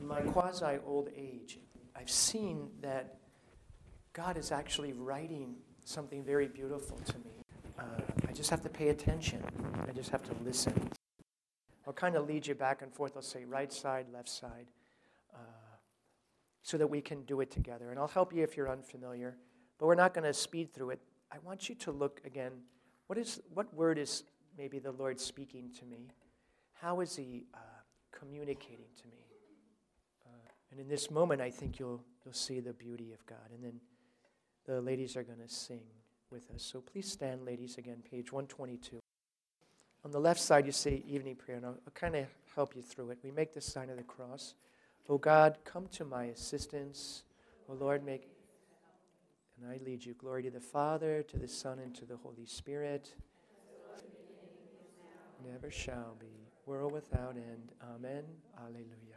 my quasi-old age, I've seen that God is actually writing something very beautiful to me. I just have to pay attention. I just have to listen. I'll kind of lead you back and forth. I'll say right side, left side, so that we can do it together. And I'll help you if you're unfamiliar, but we're not going to speed through it. I want you to look again. What word is maybe the Lord speaking to me? How is He communicating to me? And in this moment, I think you'll see the beauty of God. And then the ladies are going to sing with us. So please stand, ladies, again, page 122. On the left side, you say evening prayer, and I'll kind of help you through it. We make the sign of the cross. Oh God, come to my assistance. Oh Lord, and I lead you. Glory to the Father, to the Son, and to the Holy Spirit. Never shall be, world without end. Amen. Alleluia.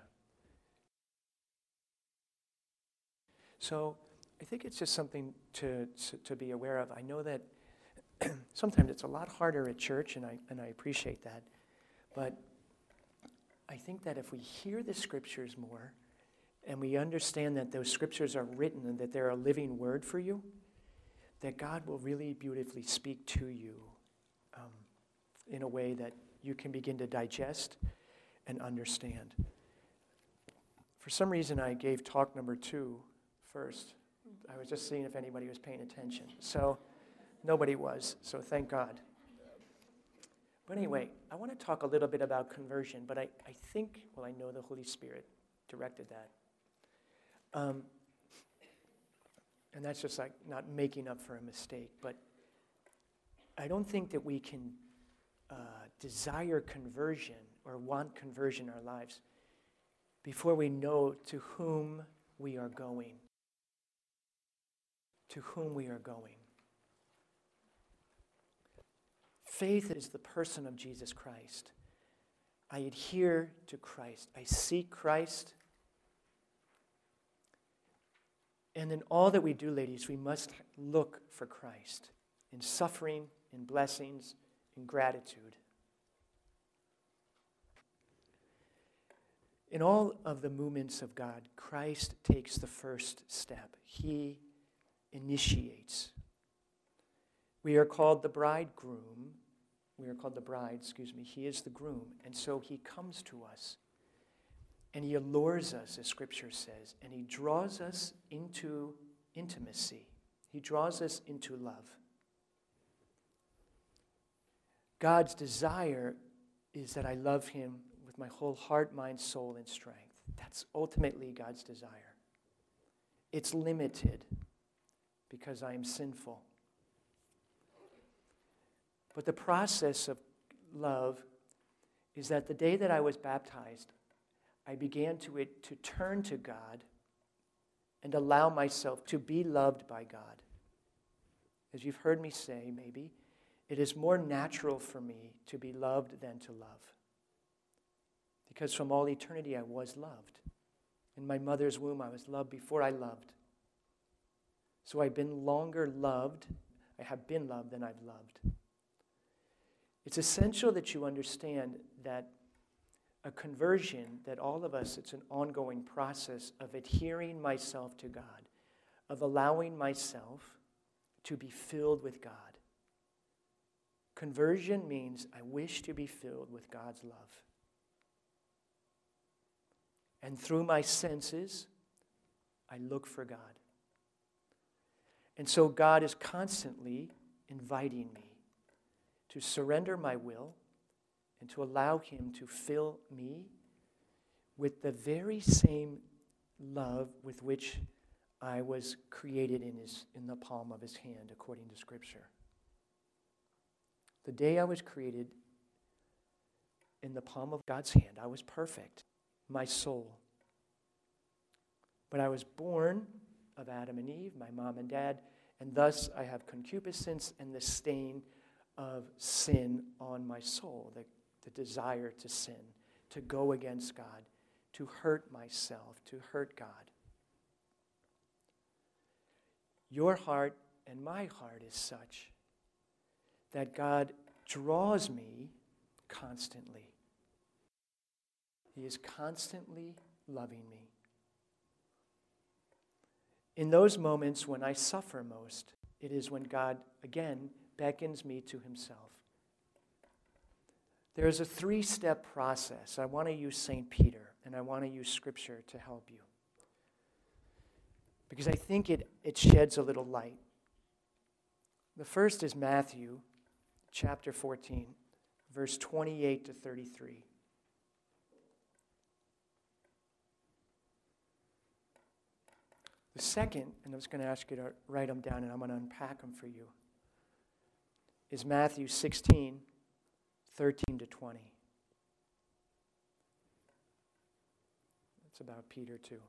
So I think it's just something to be aware of. I know that sometimes it's a lot harder at church, and I appreciate that. But I think that if we hear the Scriptures more, and we understand that those Scriptures are written and that they're a living word for you, that God will really beautifully speak to you in a way that you can begin to digest and understand. For some reason, I gave talk number 2 first. I was just seeing if anybody was paying attention. So nobody was, so thank God. But anyway, I want to talk a little bit about conversion, but I think, well, I know the Holy Spirit directed that. And that's just like not making up for a mistake, but I don't think that we can desire conversion or want conversion in our lives before we know to whom we are going. To whom we are going. Faith is the person of Jesus Christ. I adhere to Christ. I seek Christ. And in all that we do, ladies, we must look for Christ in suffering, in blessings, in gratitude. In all of the movements of God, Christ takes the first step. He initiates. We are called the bridegroom. We are called the bride, He is the groom. And so He comes to us. And He allures us, as Scripture says. And He draws us into intimacy. He draws us into love. God's desire is that I love Him with my whole heart, mind, soul, and strength. That's ultimately God's desire. It's limited because I am sinful. But the process of love is that the day that I was baptized, I began to turn to God and allow myself to be loved by God. As you've heard me say, maybe, it is more natural for me to be loved than to love. Because from all eternity I was loved. In my mother's womb I was loved before I loved. So I've been longer loved, I have been loved than I've loved. It's essential that you understand that a conversion, that all of us, it's an ongoing process of adhering myself to God, of allowing myself to be filled with God. Conversion means I wish to be filled with God's love. And through my senses, I look for God. And so God is constantly inviting me to surrender my will and to allow Him to fill me with the very same love with which I was created in the palm of His hand, according to Scripture. The day I was created in the palm of God's hand, I was perfect, my soul. But I was born of Adam and Eve, my mom and dad, and thus I have concupiscence and the stain of sin on my soul, the desire to sin, to go against God, to hurt myself, to hurt God. Your heart and my heart is such that God draws me constantly. He is constantly loving me. In those moments when I suffer most, it is when God, again, beckons me to himself. There is a 3-step process. I want to use St. Peter, and I want to use Scripture to help you, because I think it sheds a little light. The first is Matthew chapter 14, verse 28 to 33. The second, and I was going to ask you to write them down, and I'm going to unpack them for you, is Matthew 16, 13 to 20. That's about Peter too.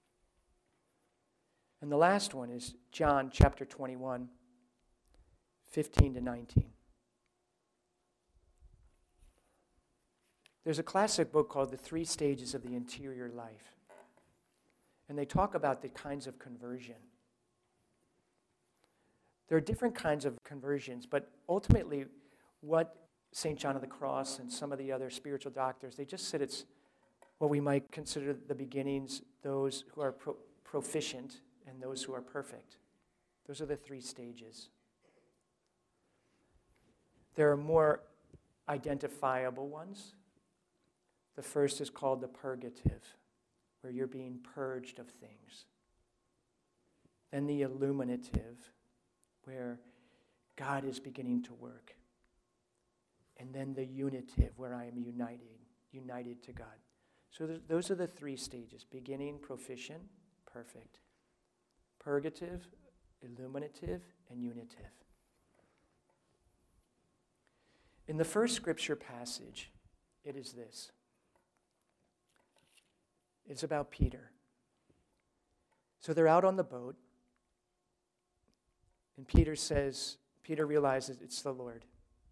And the last one is John chapter 21, 15 to 19. There's a classic book called The 3 Stages of the Interior Life. And they talk about the kinds of conversion. There are different kinds of conversions, but ultimately what St. John of the Cross and some of the other spiritual doctors, they just said it's what we might consider the beginnings, those who are proficient and those who are perfect. Those are the 3 stages. There are more identifiable ones. The first is called the purgative, where you're being purged of things. Then the illuminative, where God is beginning to work. And then the unitive, where I am united to God. So those are the 3 stages: beginning, proficient, perfect; purgative, illuminative, and unitive. In the first scripture passage, it is this. It's about Peter. So they're out on the boat, and Peter realizes it's the Lord.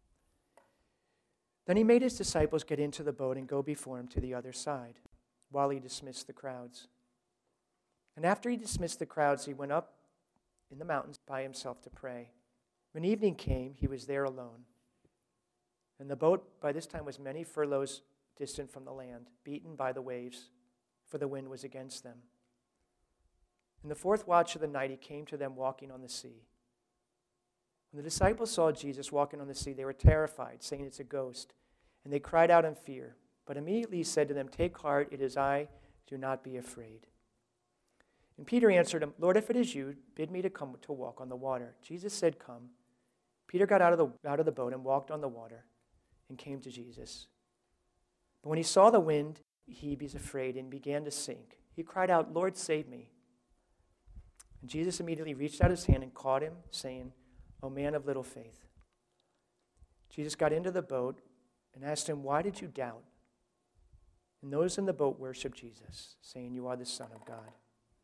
Then he made his disciples get into the boat and go before him to the other side, while he dismissed the crowds. And after he dismissed the crowds, he went up in the mountains by himself to pray. When evening came, he was there alone. And the boat by this time was many furlongs distant from the land, beaten by the waves, for the wind was against them. In the 4th watch of the night, he came to them walking on the sea. When the disciples saw Jesus walking on the sea, they were terrified, saying, "It's a ghost." And they cried out in fear. But immediately he said to them, "Take heart, it is I, do not be afraid." And Peter answered him, "Lord, if it is you, bid me to come to walk on the water." Jesus said, "Come." Peter got out of the boat and walked on the water and came to Jesus. But when he saw the wind, he was afraid and began to sink. He cried out, "Lord, save me." And Jesus immediately reached out his hand and caught him, saying, "O man of little faith." Jesus got into the boat and asked him, "Why did you doubt?" And those in the boat worshiped Jesus, saying, "You are the Son of God."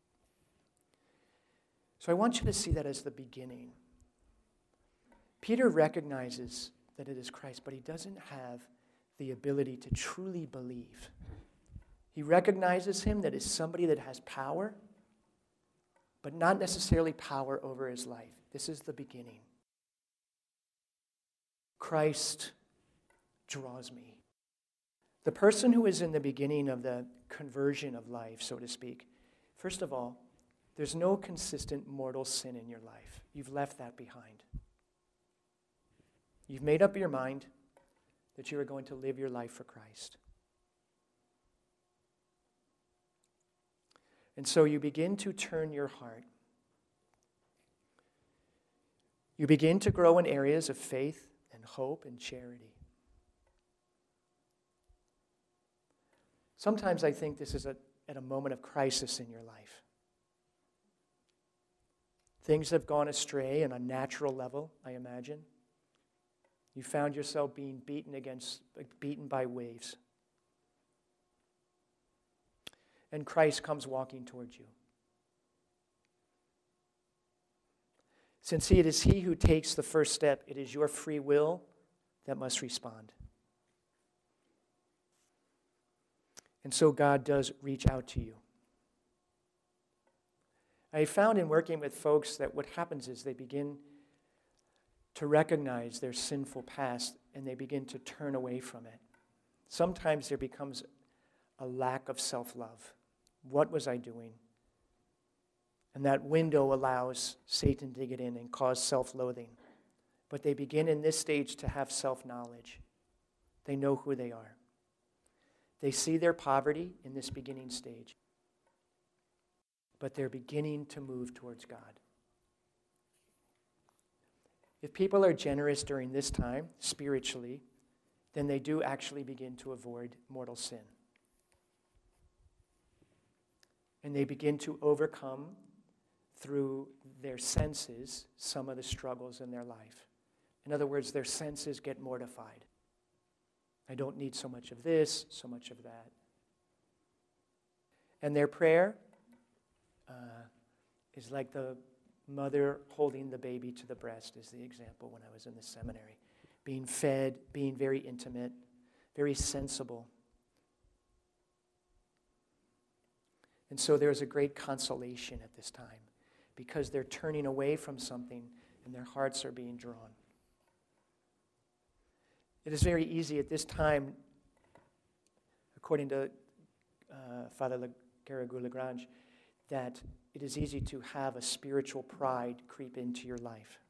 So I want you to see that as the beginning. Peter recognizes that it is Christ, but he doesn't have the ability to truly believe. He recognizes him that is somebody that has power, but not necessarily power over his life. This is the beginning. Christ draws me. The person who is in the beginning of the conversion of life, so to speak, first of all, there's no consistent mortal sin in your life. You've left that behind. You've made up your mind that you are going to live your life for Christ. And so you begin to turn your heart. You begin to grow in areas of faith and hope and charity. Sometimes I think this is at a moment of crisis in your life. Things have gone astray on a natural level, I imagine. You found yourself being beaten by waves. And Christ comes walking towards you. Since it is he who takes the first step, it is your free will that must respond. And so God does reach out to you. I found in working with folks that what happens is they begin to recognize their sinful past and they begin to turn away from it. Sometimes there becomes a lack of self-love. What was I doing? And that window allows Satan to get in and cause self-loathing. But they begin in this stage to have self-knowledge. They know who they are. They see their poverty in this beginning stage. But they're beginning to move towards God. If people are generous during this time, spiritually, then they do actually begin to avoid mortal sin. And they begin to overcome through their senses some of the struggles in their life. In other words, their senses get mortified. I don't need so much of this, so much of that. And their prayer is like the mother holding the baby to the breast, is the example when I was in the seminary. Being fed, being very intimate, very sensible. And so there's a great consolation at this time because they're turning away from something and their hearts are being drawn. It is very easy at this time, according to Father Garrigou-Lagrange, that it is easy to have a spiritual pride creep into your life.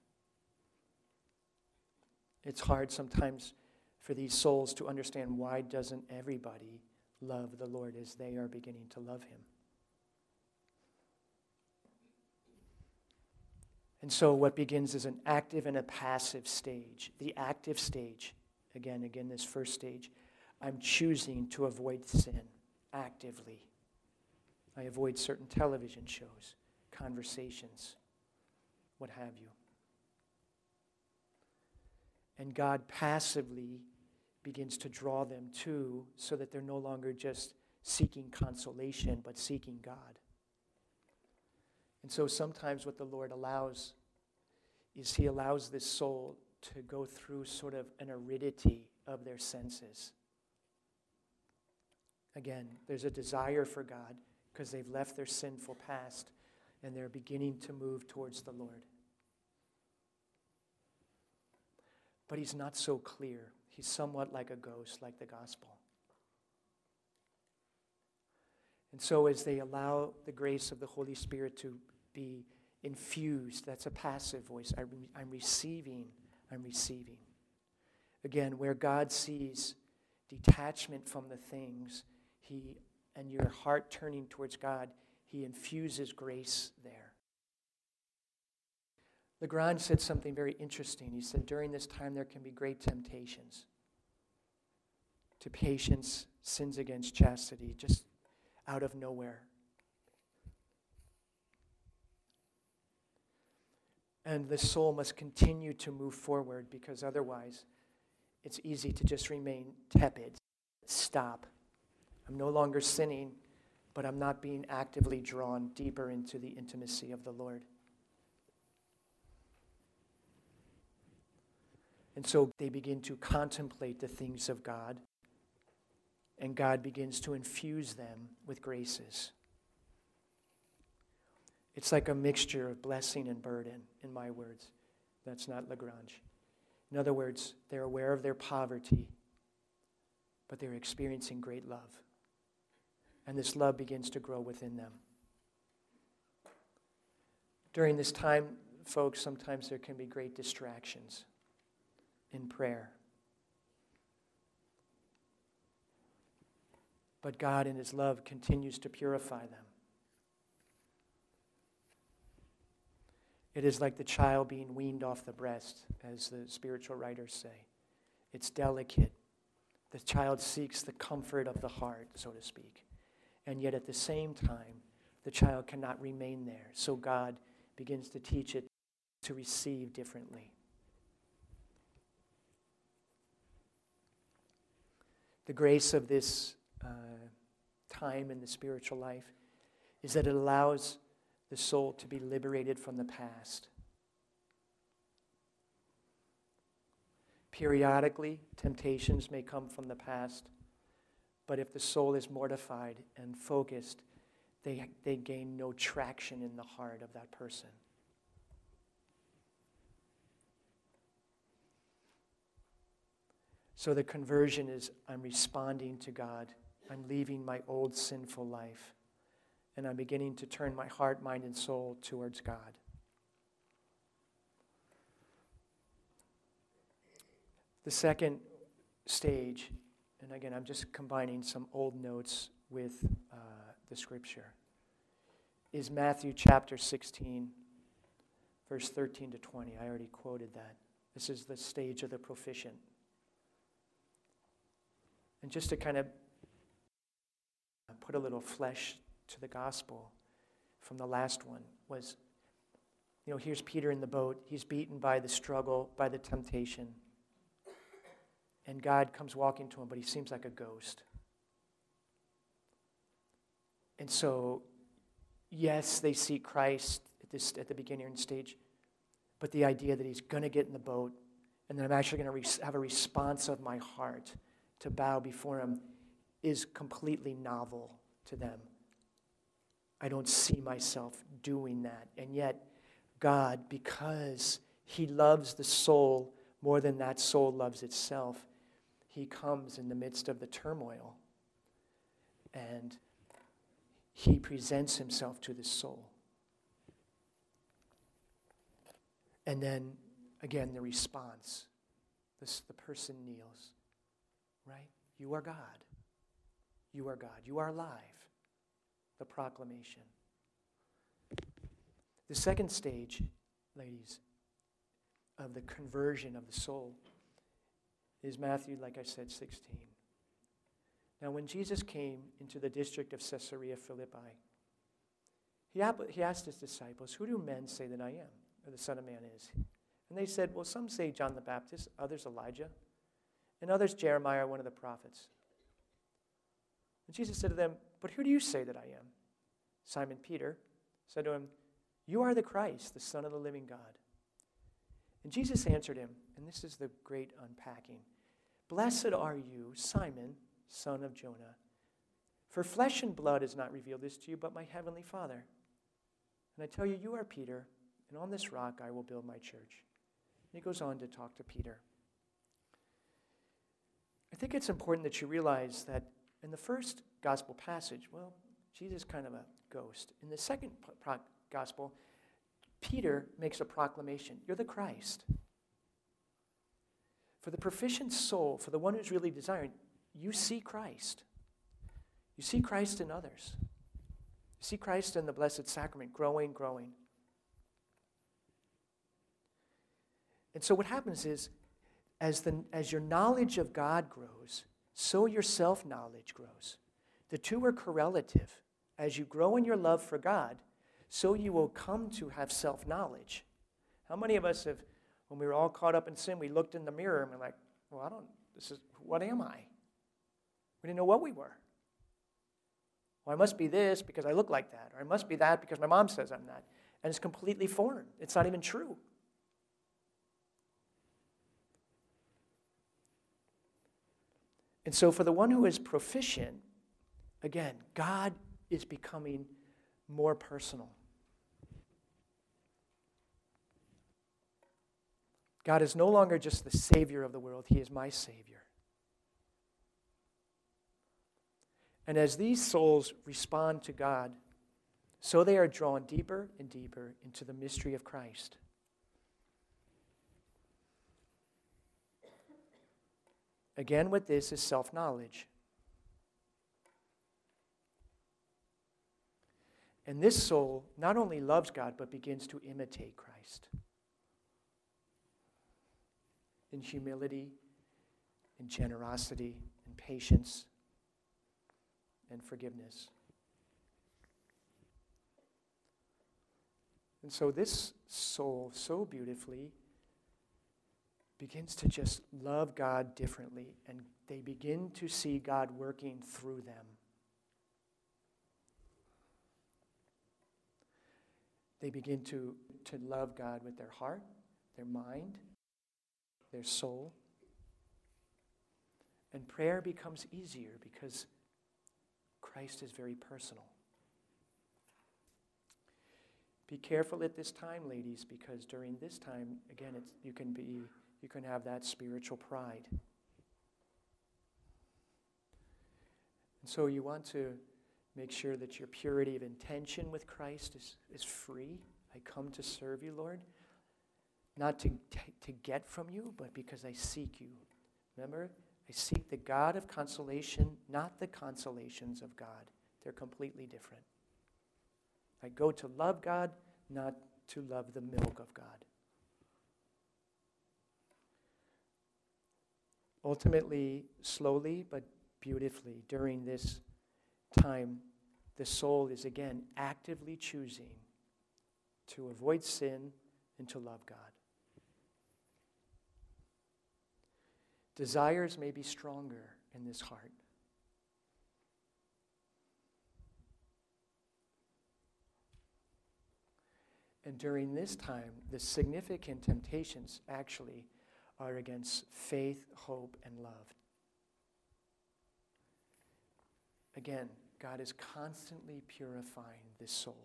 It's hard sometimes for these souls to understand why doesn't everybody love the Lord as they are beginning to love Him. And so what begins is an active and a passive stage. The active stage, again, this first stage, I'm choosing to avoid sin actively. I avoid certain television shows, conversations, what have you. And God passively begins to draw them to so that they're no longer just seeking consolation, but seeking God. And so sometimes what the Lord allows is He allows this soul to go through sort of an aridity of their senses. Again, there's a desire for God because they've left their sinful past and they're beginning to move towards the Lord. But He's not so clear. He's somewhat like a ghost, like the gospel. And so as they allow the grace of the Holy Spirit to be infused, that's a passive voice. I'm receiving. Again, where God sees detachment from the things, and your heart turning towards God, He infuses grace there. Lagrange said something very interesting. He said, during this time there can be great temptations to patience, sins against chastity, just out of nowhere. And the soul must continue to move forward because otherwise it's easy to just remain tepid. Stop. I'm no longer sinning, but I'm not being actively drawn deeper into the intimacy of the Lord. And so they begin to contemplate the things of God, and God begins to infuse them with graces. It's like a mixture of blessing and burden, in my words. That's not Lagrange. In other words, they're aware of their poverty, but they're experiencing great love. And this love begins to grow within them. During this time, folks, sometimes there can be great distractions in prayer. But God in His love continues to purify them. It is like the child being weaned off the breast, as the spiritual writers say. It's delicate. The child seeks the comfort of the heart, so to speak. And yet at the same time, the child cannot remain there. So God begins to teach it to receive differently. The grace of this time in the spiritual life is that it allows the soul to be liberated from the past. Periodically, temptations may come from the past, but if the soul is mortified and focused, they gain no traction in the heart of that person. So the conversion is, I'm responding to God. I'm leaving my old sinful life. and I'm beginning to turn my heart, mind, and soul towards God. The second stage, and again, I'm just combining some old notes with the scripture, is Matthew chapter 16, verse 13 to 20. I already quoted that. This is the stage of the proficient. And just to kind of put a little flesh to the gospel from the last one was, here's Peter in the boat. He's beaten by the struggle, by the temptation. And God comes walking to him, but he seems like a ghost. And so, yes, they see Christ at the beginning stage, but the idea that he's going to get in the boat and that I'm actually going to have a response of my heart to bow before him is completely novel to them. I don't see myself doing that. And yet, God, because he loves the soul more than that soul loves itself, he comes in the midst of the turmoil and he presents himself to the soul. And then, again, the response. The person kneels, right? You are God. You are God. You are alive. The proclamation. The second stage, ladies, of the conversion of the soul is Matthew, like I said, 16. Now, when Jesus came into the district of Caesarea Philippi, he asked his disciples, who do men say that I am, or the Son of Man is? And they said, well, some say John the Baptist, others Elijah, and others Jeremiah, one of the prophets. And Jesus said to them, but who do you say that I am? Simon Peter said to him, you are the Christ, the Son of the living God. And Jesus answered him, and this is the great unpacking, blessed are you, Simon, son of Jonah, for flesh and blood has not revealed this to you, but my heavenly Father. And I tell you, you are Peter, and on this rock I will build my church. And he goes on to talk to Peter. I think it's important that you realize that in the first gospel passage, well, Jesus is kind of a ghost. In the second gospel, Peter makes a proclamation. You're the Christ. For the proficient soul, for the one who's really desiring, you see Christ. You see Christ in others. You see Christ in the Blessed Sacrament, growing. And so what happens is, as your knowledge of God grows, so your self-knowledge grows. The two are correlative. As you grow in your love for God, so you will come to have self-knowledge. How many of us have, when we were all caught up in sin, we looked in the mirror and we're like, well, what am I? We didn't know what we were. Well, I must be this because I look like that, or I must be that because my mom says I'm that. And it's completely foreign. It's not even true. And so for the one who is proficient, again, God is becoming more personal. God is no longer just the Savior of the world. He is my Savior. And as these souls respond to God, so they are drawn deeper and deeper into the mystery of Christ. Again, with this is self-knowledge. And this soul not only loves God, but begins to imitate Christ in humility, in generosity, in patience, and forgiveness. And so this soul so beautifully begins to just love God differently, and they begin to see God working through them. They begin to love God with their heart, their mind, their soul. And prayer becomes easier because Christ is very personal. Be careful at this time, ladies, because during this time, again, you can have that spiritual pride. And so you want to Make sure that your purity of intention with Christ is free. I come to serve you, Lord. Not to get from you, but because I seek you. Remember, I seek the God of consolation, not the consolations of God. They're completely different. I go to love God, not to love the milk of God. Ultimately, slowly but beautifully, during this time, the soul is again actively choosing to avoid sin and to love God. Desires may be stronger in this heart. And during this time, the significant temptations actually are against faith, hope, and love. Again, God is constantly purifying this soul.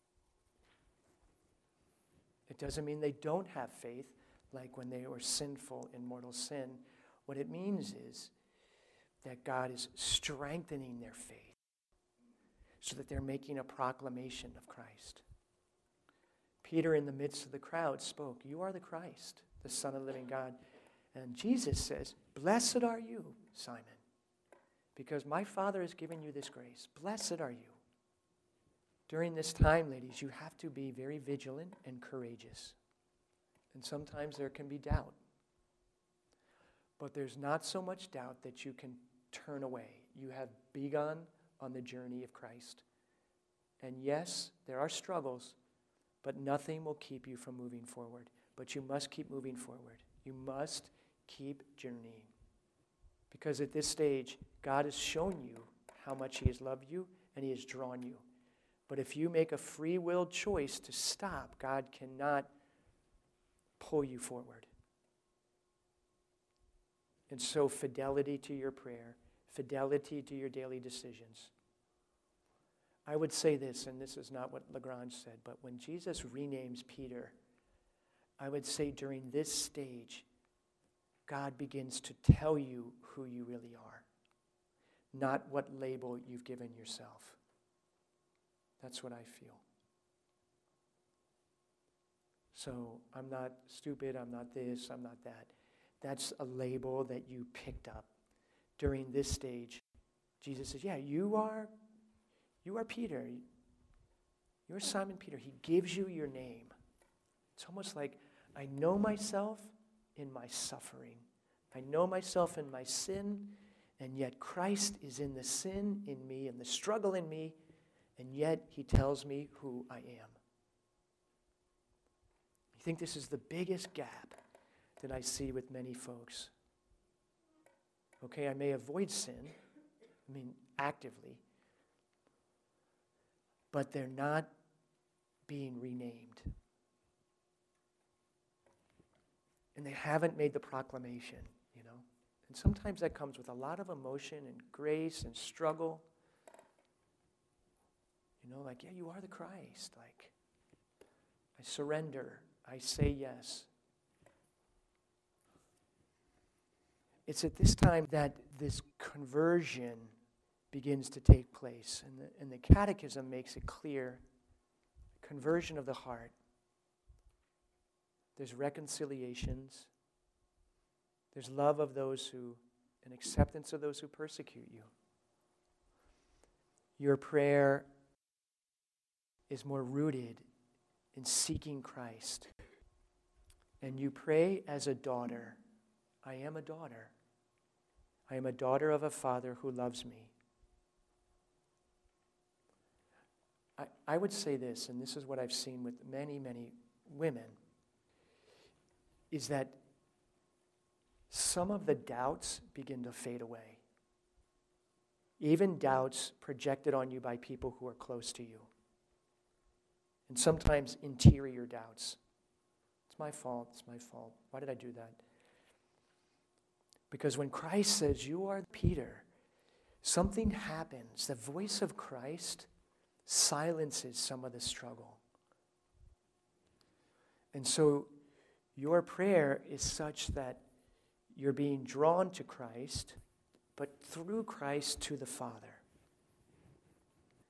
It doesn't mean they don't have faith, like when they were sinful in mortal sin. What it means is that God is strengthening their faith so that they're making a proclamation of Christ. Peter, in the midst of the crowd, spoke, "You are the Christ, the Son of the living God." And Jesus says, "Blessed are you, Simon, because my Father has given you this grace. Blessed are you." During this time, ladies, you have to be very vigilant and courageous. And sometimes there can be doubt. But there's not so much doubt that you can turn away. You have begun on the journey of Christ. And yes, there are struggles, but nothing will keep you from moving forward. But you must keep moving forward. You must keep journeying. Because at this stage, God has shown you how much He has loved you and He has drawn you. But if you make a free-willed choice to stop, God cannot pull you forward. And so fidelity to your prayer, fidelity to your daily decisions. I would say this, and this is not what Lagrange said, but when Jesus renames Peter, I would say during this stage, God begins to tell you who you really are, not what label you've given yourself. That's what I feel. So I'm not stupid, I'm not this, I'm not that. That's a label that you picked up. During this stage, Jesus says, yeah, you are Peter. You're Simon Peter. He gives you your name. It's almost like I know myself in my suffering. I know myself in my sin, and yet Christ is in the sin in me and the struggle in me, and yet He tells me who I am. I think this is the biggest gap that I see with many folks. Okay, I may avoid sin, actively, but they're not being renamed. And they haven't made the proclamation, And sometimes that comes with a lot of emotion and grace and struggle. Like, yeah, you are the Christ. Like, I surrender. I say yes. It's at this time that this conversion begins to take place. And the Catechism makes it clear. Conversion of the heart. There's reconciliations. There's love of those and acceptance of those who persecute you. Your prayer is more rooted in seeking Christ. And you pray as a daughter. I am a daughter. I am a daughter of a Father who loves me. I would say this, and this is what I've seen with many, many women, is that some of the doubts begin to fade away. Even doubts projected on you by people who are close to you. And sometimes interior doubts. It's my fault. Why did I do that? Because when Christ says, you are Peter, something happens. The voice of Christ silences some of the struggle. And so your prayer is such that you're being drawn to Christ, but through Christ to the Father.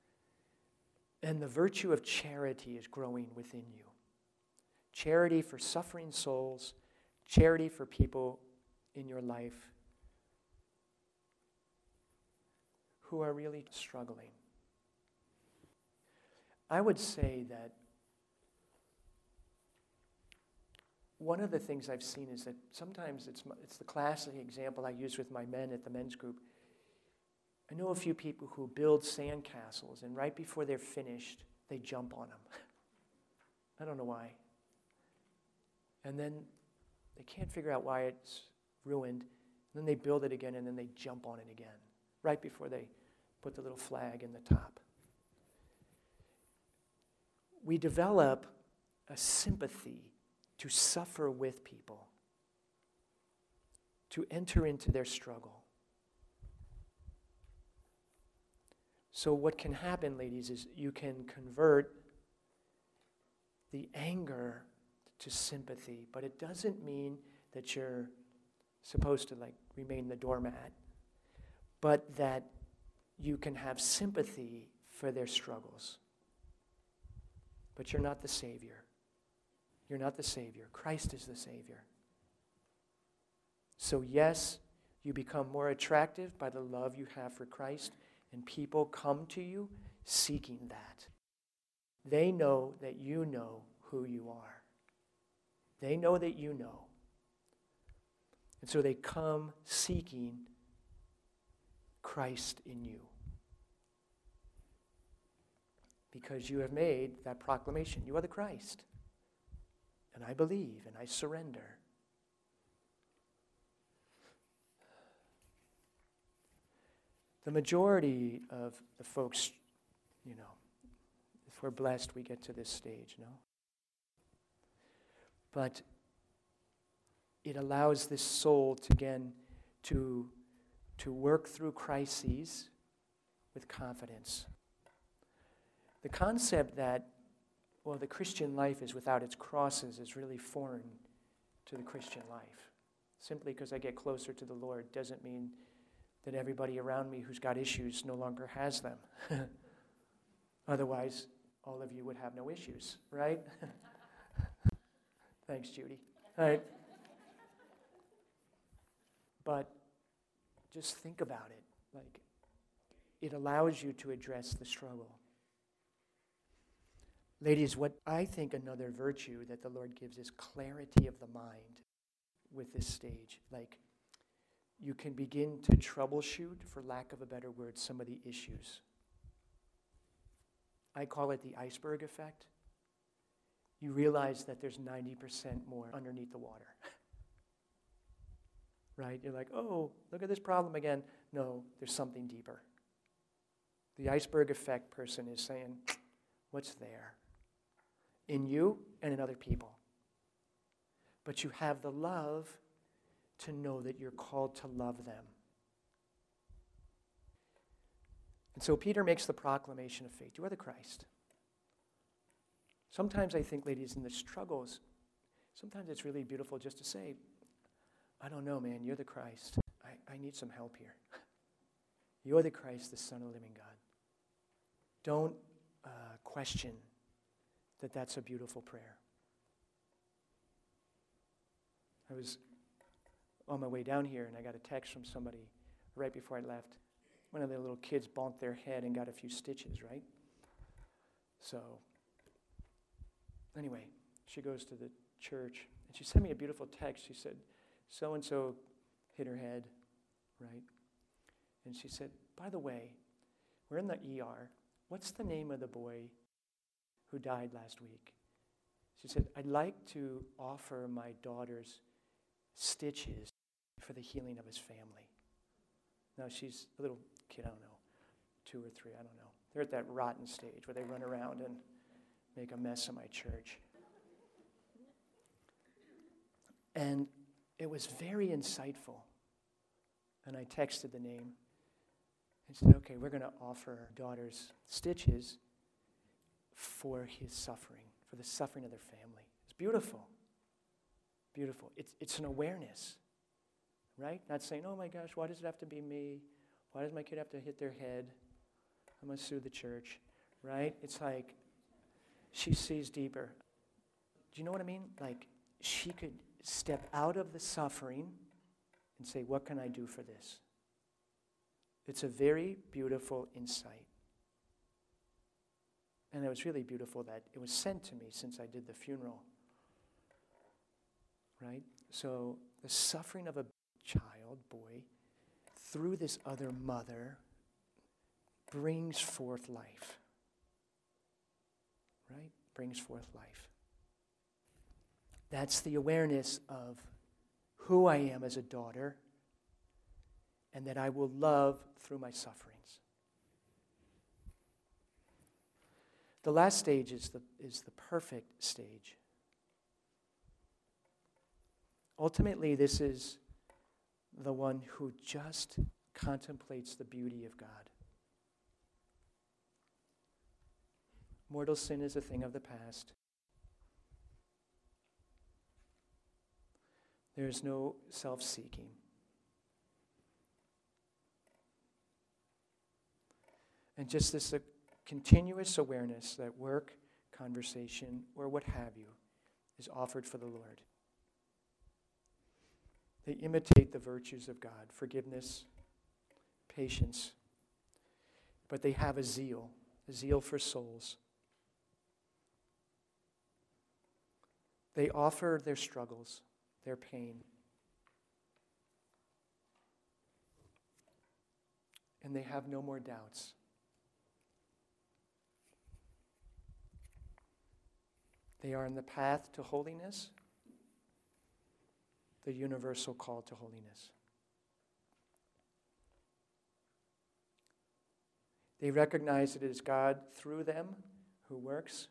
And the virtue of charity is growing within you. Charity for suffering souls, charity for people in your life who are really struggling. I would say that one of the things I've seen is that sometimes it's the classic example I use with my men at the men's group. I know a few people who build sandcastles, and right before they're finished, they jump on them. I don't know why. And then they can't figure out why it's ruined. And then they build it again, and then they jump on it again, right before they put the little flag in the top. We develop a sympathy to suffer with people, to enter into their struggle. So what can happen, ladies, is you can convert the anger to sympathy, but it doesn't mean that you're supposed to remain the doormat, but that you can have sympathy for their struggles. But you're not the Savior. You're not the Savior. Christ is the Savior. So yes, you become more attractive by the love you have for Christ, and people come to you seeking that. They know that you know who you are. They know that you know. And so they come seeking Christ in you. Because you have made that proclamation. You are the Christ. And I believe and I surrender. The majority of the folks, if we're blessed, we get to this stage, no? But it allows this soul to, again, to work through crises with confidence. The concept that, the Christian life is without its crosses is really foreign to the Christian life. Simply because I get closer to the Lord doesn't mean that everybody around me who's got issues no longer has them. Otherwise, all of you would have no issues, right? Thanks, Judy. All right. But just think about it. It allows you to address the struggle. Ladies, what I think another virtue that the Lord gives is clarity of the mind with this stage. You can begin to troubleshoot, for lack of a better word, some of the issues. I call it the iceberg effect. You realize that there's 90% more underneath the water. Right? You're like, oh, look at this problem again. No, there's something deeper. The iceberg effect person is saying, what's there? In you and in other people. But you have the love to know that you're called to love them. And so Peter makes the proclamation of faith. You are the Christ. Sometimes I think, ladies, in the struggles, sometimes it's really beautiful just to say, I don't know, man, you're the Christ. I need some help here. You're the Christ, the Son of the living God. Don't question that that's a beautiful prayer. I was on my way down here, and I got a text from somebody right before I left. One of the little kids bonked their head and got a few stitches, right? So, anyway, she goes to the church, and she sent me a beautiful text. She said, so-and-so hit her head, right? And she said, by the way, we're in the ER. What's the name of the boy who died last week? She said, I'd like to offer my daughter's stitches for the healing of his family. Now, she's a little kid, I don't know, 2 or 3, I don't know. They're at that rotten stage where they run around and make a mess of my church. And it was very insightful. And I texted the name and said, okay, we're going to offer our daughter's stitches for his suffering, for the suffering of their family. It's beautiful. Beautiful. It's an awareness, right? Not saying, oh my gosh, why does it have to be me? Why does my kid have to hit their head? I'm going to sue the church, right? It's like she sees deeper. Do you know what I mean? Like she could step out of the suffering and say, what can I do for this? It's a very beautiful insight. And it was really beautiful that it was sent to me since I did the funeral. Right? So the suffering of a child, boy, through this other mother brings forth life. Right? Brings forth life. That's the awareness of who I am as a daughter and that I will love through my sufferings. The last stage is the perfect stage. Ultimately, this is the one who just contemplates the beauty of God. Mortal sin is a thing of the past. There is no self-seeking. And just this continuous awareness that work, conversation, or what have you, is offered for the Lord. They imitate the virtues of God, forgiveness, patience, but they have a zeal for souls. They offer their struggles, their pain, and they have no more doubts. They are on the path to holiness, the universal call to holiness. They recognize that it is God through them who works,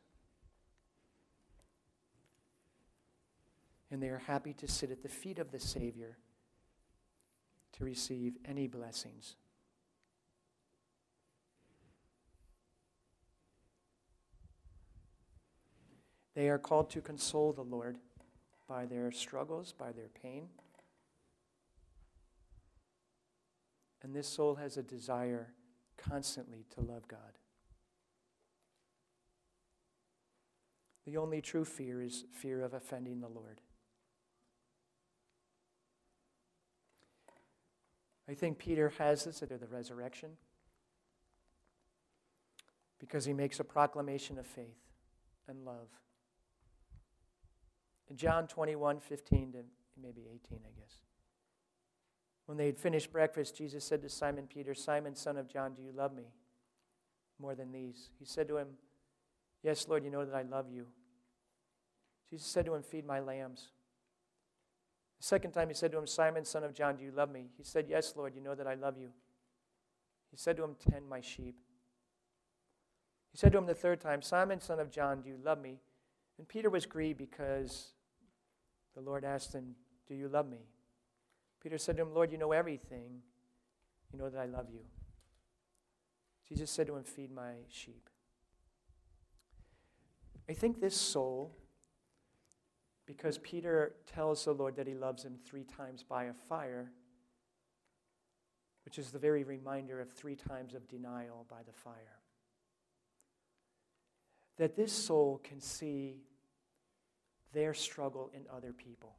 and they are happy to sit at the feet of the Savior to receive any blessings. They are called to console the Lord by their struggles, by their pain. And this soul has a desire constantly to love God. The only true fear is fear of offending the Lord. I think Peter has this at the resurrection because he makes a proclamation of faith and love. In John 21:15 to maybe 18, I guess. When they had finished breakfast, Jesus said to Simon Peter, "Simon, son of John, do you love me more than these?" He said to him, "Yes, Lord, you know that I love you." Jesus said to him, "Feed my lambs." The second time he said to him, "Simon, son of John, do you love me?" He said, "Yes, Lord, you know that I love you." He said to him, "Tend my sheep." He said to him the third time, "Simon, son of John, do you love me?" And Peter was grieved because the Lord asked him, "Do you love me?" Peter said to him, "Lord, you know everything. You know that I love you." Jesus said to him, "Feed my sheep." I think this soul, because Peter tells the Lord that he loves him 3 times by a fire, which is the very reminder of 3 times of denial by the fire, that this soul can see their struggle in other people.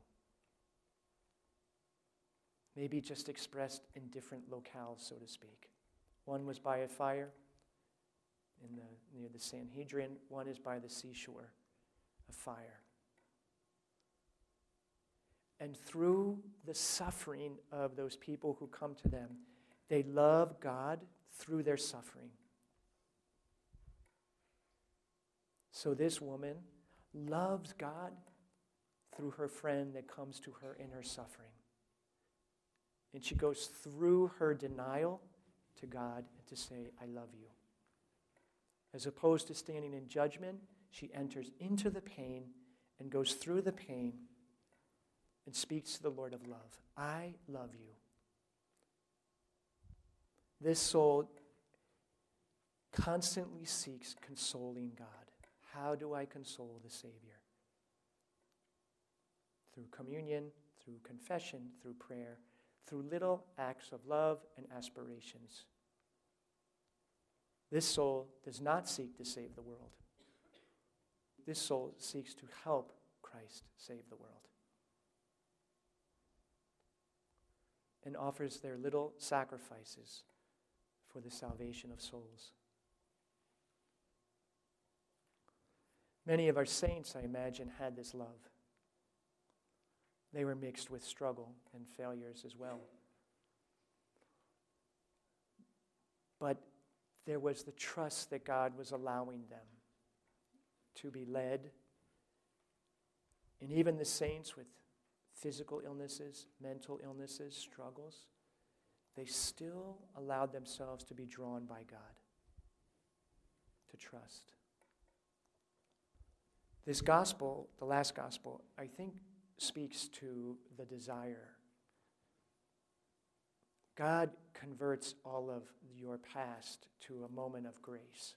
Maybe just expressed in different locales, so to speak. One was by a fire near the Sanhedrin. One is by the seashore, a fire. And through the suffering of those people who come to them, they love God through their suffering. So this woman loves God through her friend that comes to her in her suffering. And she goes through her denial to God to say, "I love you." As opposed to standing in judgment, she enters into the pain and goes through the pain and speaks to the Lord of love. "I love you." This soul constantly seeks consoling God. How do I console the Savior? Through communion, through confession, through prayer, through little acts of love and aspirations. This soul does not seek to save the world. This soul seeks to help Christ save the world. And offers their little sacrifices for the salvation of souls. Many of our saints, I imagine, had this love. They were mixed with struggle and failures as well. But there was the trust that God was allowing them to be led. And even the saints with physical illnesses, mental illnesses, struggles, they still allowed themselves to be drawn by God, to trust. This gospel, the last gospel, I think speaks to the desire. God converts all of your past to a moment of grace.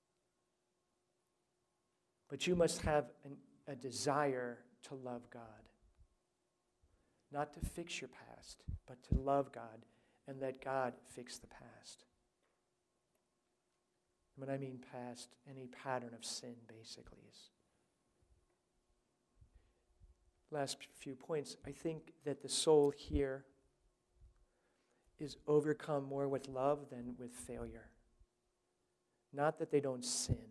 But you must have a desire to love God. Not to fix your past, but to love God and let God fix the past. When I mean past, any pattern of sin basically is. Last few points. I think that the soul here is overcome more with love than with failure. Not that they don't sin,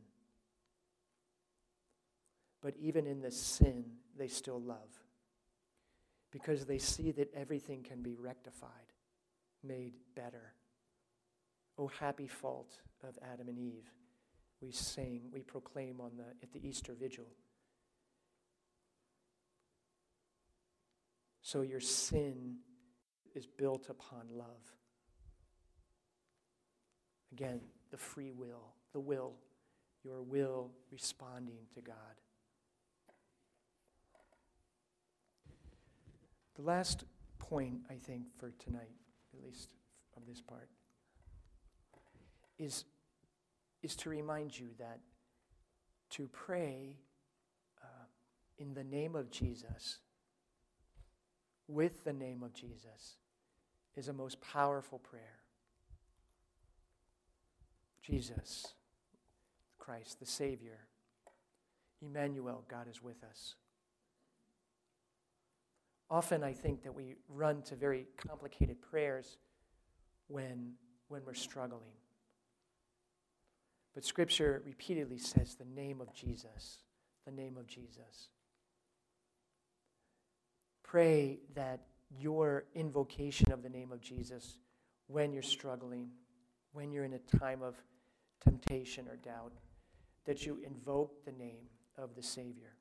but even in the sin, they still love. Because they see that everything can be rectified, made better. Oh, happy fault of Adam and Eve. We proclaim at the Easter Vigil. So your sin is built upon love. Again, the free will, your will responding to God. The last point, I think, for tonight, at least of this part, is to remind you that to pray in the name of Jesus, with the name of Jesus, is a most powerful prayer. Jesus, Christ, the Savior, Emmanuel, God is with us. Often I think that we run to very complicated prayers when we're struggling. But Scripture repeatedly says the name of Jesus, the name of Jesus. Pray that your invocation of the name of Jesus, when you're struggling, when you're in a time of temptation or doubt, that you invoke the name of the Savior.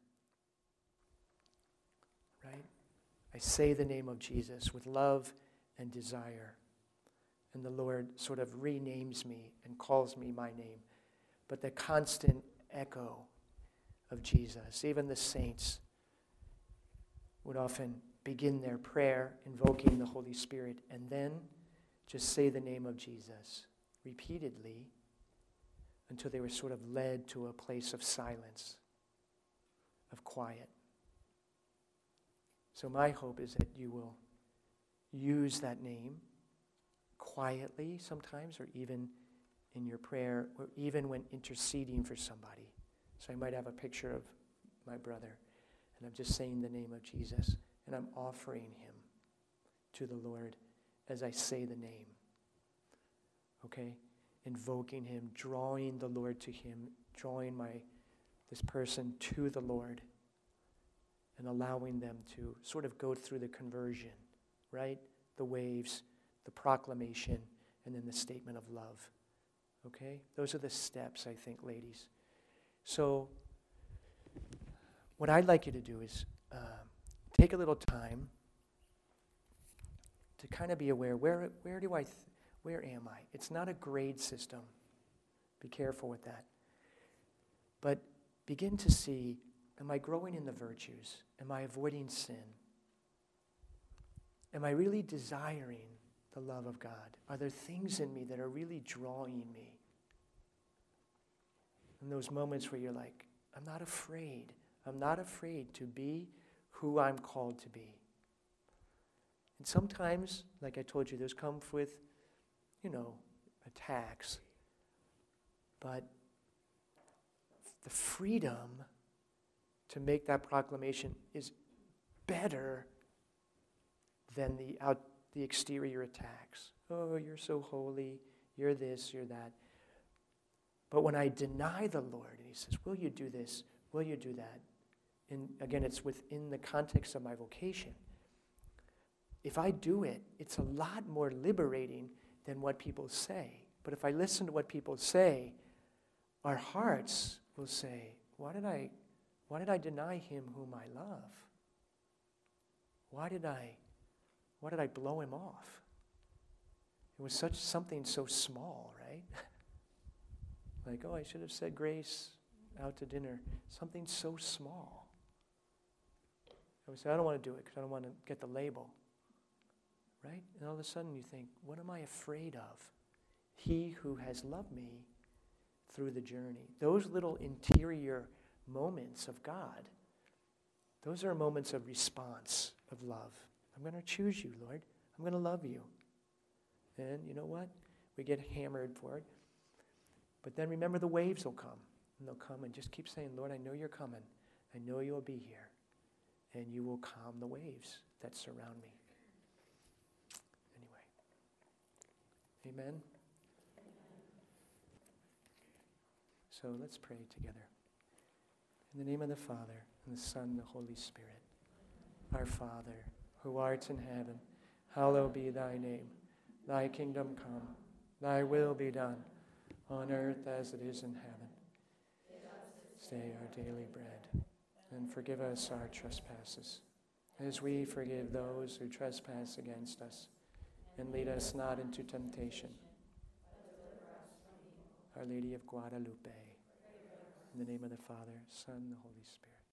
Right? I say the name of Jesus with love and desire. And the Lord sort of renames me and calls me my name. But the constant echo of Jesus, even the saints would often begin their prayer invoking the Holy Spirit and then just say the name of Jesus repeatedly until they were sort of led to a place of silence, of quiet. So my hope is that you will use that name quietly sometimes, or even in your prayer, or even when interceding for somebody. So I might have a picture of my brother, and I'm just saying the name of Jesus, and I'm offering him to the Lord as I say the name. Okay? Invoking him, drawing the Lord to him, drawing this person to the Lord, and allowing them to sort of go through the conversion, right? The waves, the proclamation, and then the statement of love. Okay? Those are the steps, I think, ladies. So what I'd like you to do is take a little time to kind of be aware, where am I? It's not a grade system. Be careful with that. But begin to see, am I growing in the virtues? Am I avoiding sin? Am I really desiring the love of God? Are there things in me that are really drawing me? In those moments where you're like, I'm not afraid. I'm not afraid to be who I'm called to be. And sometimes, like I told you, those come with, attacks. But the freedom to make that proclamation is better than the exterior attacks. Oh, you're so holy, you're this, you're that. But when I deny the Lord, and he says, will you do this, will you do that? And again, it's within the context of my vocation. If I do it, it's a lot more liberating than what people say. But if I listen to what people say, our hearts will say, why did I deny him whom I love? Why did I blow him off? It was something so small, right? Like, oh, I should have said grace out to dinner. Something so small. I would say, I don't want to do it because I don't want to get the label. Right? And all of a sudden you think, what am I afraid of? He who has loved me through the journey. Those little interior moments of God, those are moments of response, of love. I'm going to choose you, Lord. I'm going to love you. And you know what? We get hammered for it. But then remember, the waves will come. And they'll come and just keep saying, Lord, I know you're coming. I know you'll be here. And you will calm the waves that surround me. Anyway. Amen? So let's pray together. In the name of the Father, and the Son, and the Holy Spirit. Our Father, who art in heaven, hallowed be thy name. Thy kingdom come, thy will be done, on earth as it is in heaven. This day our daily bread, and forgive us our trespasses, as we forgive those who trespass against us. And lead us not into temptation. Our Lady of Guadalupe. In the name of the Father, Son, and the Holy Spirit.